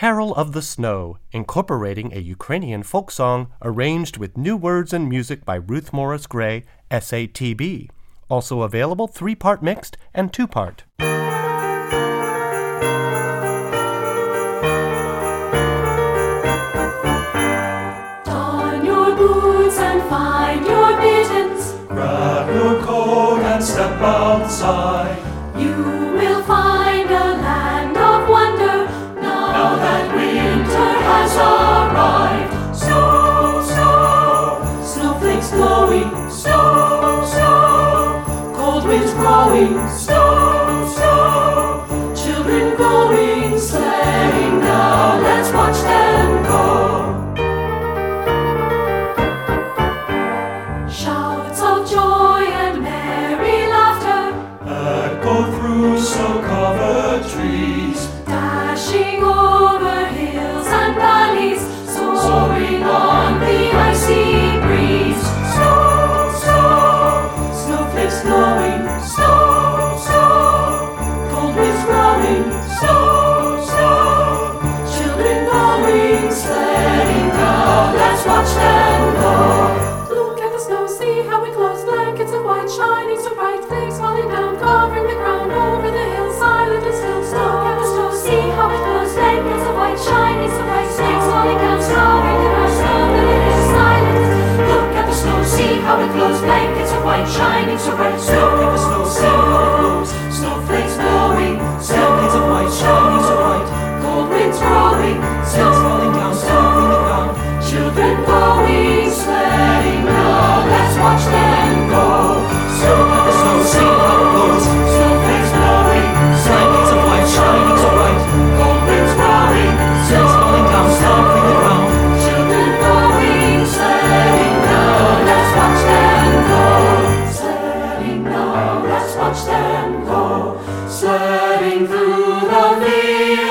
Carol of the Snow, incorporating a Ukrainian folk song arranged with new words and music by Ruth Morris Gray, SATB. Also available 3-part mixed and 2-part. Don your boots and find your mittens. Grab your coat and step outside. You will find a land of wonder now that winter has arrived. Snow, snow, snowflakes blowing. Snow, snow, cold winds growing. Snow, snow, children going sledding now. Let's watch them go. Shouts of joy and merry laughter Echo through snow-covered trees. dashing over hills and valleys, soaring on the icy breeze. Snow, snow, snowflakes blowing. Snow, snow, cold winds growing. Snow, snow, children going sledding now. Let's watch them go. Look at the snow, see how it glows. Blankets of white shining so bright. Flakes falling down, covering the ground over the hills. Silent and still. Look at the snow, see how it glows. Blankets of white shining so bright. Flakes falling down, covering the ground. Snow that it is silent. Look at the snow, see how it glows. Blankets of white shining so bright. Look at the snow, see how it glows. Snowflakes blowing. Blankets of white shining so bright. Cold winds growing. Snow falling down, covering the ground. Children going sledding now. Let's watch them go. Look at the snow, see how it glows. Snowflakes blowing. Blankets of white shining so bright. Cold winds growing. Snow falling down, covering the ground. Children going sledding now. Let's watch them go. Sledding now. Let's watch them go. Sledding through the fields.